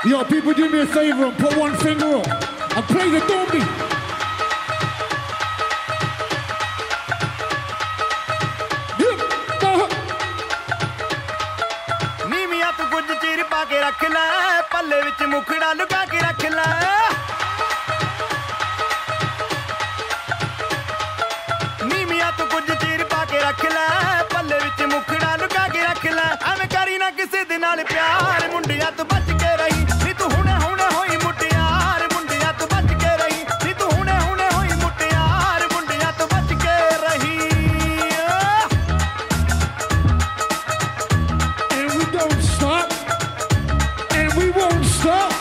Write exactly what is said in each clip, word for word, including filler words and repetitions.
Yo, people, do me a favor and put one finger up and play the dhobi. नीमिया तू कुछ चीर पा के रख ले, पल्ले विच मुखड़ा लुका के रख ले। नीमिया तू कुछ चीर पा के रख ले, पल्ले विच मुखड़ा लुका के रख ले। एवें करी ना किसे दे नाल प्यार, मुंडिया तू बच के रही। नी तू हुणे हुणे होई मुटियार, मुंडिया तू बच के रही। नी तू हुणे हुणे होई मुटियार, मुंडिया तू बच के रही। And we don't stop. And we won't stop.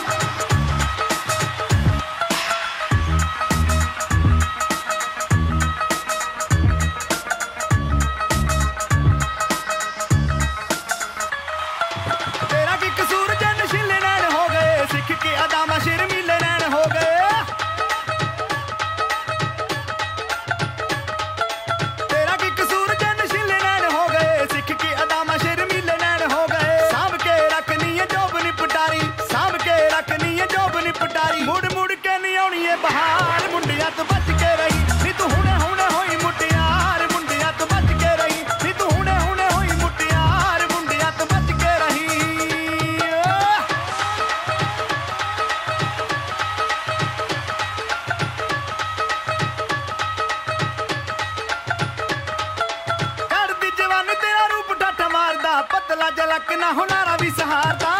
तेरा की कसूर जन शिले नैन हो गए, सिख के अदामा शर्मीले नैन हो गए। तेरा की कसूर जन शिले नैन हो गए, सिख के अदामा शर्मीले नैन हो गए। सांभ के रखनी है जोब नी पटारी, सांभ के रखनी है जोब नी पटारी। मुड़ मुड़ के नहीं आउणी है बहार, मुंडिया तू बच के रही। नी तू हुणे हुणे होई मुटियार, मुंडिया तू बच के रही। नी तू हुणे हुणे होई मुटियार, मुंडिया तू बच के रही। चढ़दी जवानी तेरा रूप ठाठा मारदा, पतला जलक ना हुनारा भी सहारदा।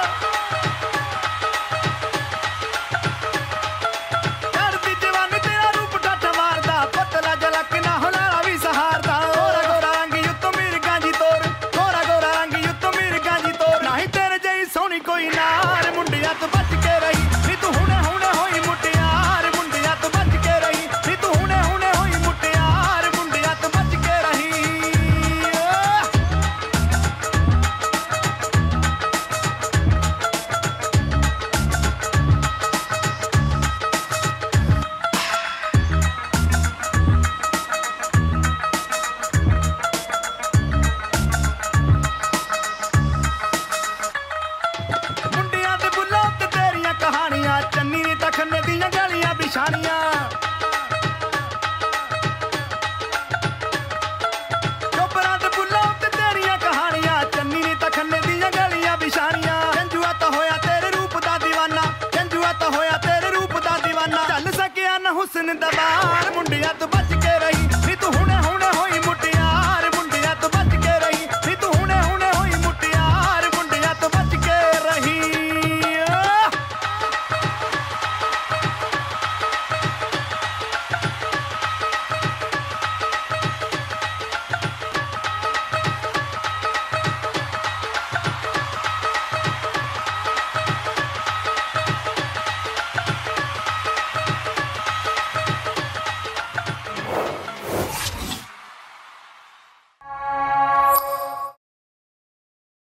चढ़दी जवानी तेरा रूप ठाठा मारदा, पतला जलक ना हुनारा भी सहारदा। गोरा गोरा रंग युत्तो मिर्गां जी तोर, गोरा गोरा रंग युत्तो मिर्गां जी तोर। नहीं तेरे जई सोहनी कोई नार, मुंडिया तू बच के रही। नी तू हुणे हुणे होई मुटियार, मुंडिया तू बच के रही। नी तू हुणे हुणे होई मुटियार, मुंडिया तू बच के रही। ਮੁੰਡਿਆਂ ਦੇ ਬੁੱਲਾਂ ਤੇ ਤੇਰੀਆਂ ਕਹਾਣੀਆਂ, ਚੰਨੀ ਨੇ ਤਖਨੇ ਦੀਆਂ ਗਲੀਆਂ ਬਿਛਾਣੀਆਂ। ਚੋਬਰਾਂ ਦੇ ਬੁੱਲਾਂ ਤੇ ਤੇਰੀਆਂ ਕਹਾਣੀਆਂ, ਚੰਨੀ ਨੇ ਤਖਨੇ ਦੀਆਂ ਗਲੀਆਂ ਬਿਛਾਣੀਆਂ। ਜੰਜੂਆ ਤਾਂ ਹੋਇਆ ਤੇਰੇ ਰੂਪ ਦਾ دیਵਾਨਾ, ਜੰਜੂਆ ਤਾਂ ਹੋਇਆ ਤੇਰੇ ਰੂਪ ਦਾ دیਵਾਨਾ। ਚੱਲ ਸਕਿਆ ਨਾ ਹੁਸਨ ਦਾ ਬਾਰ, ਮੁੰਡਿਆ ਤੂੰ ਬਚ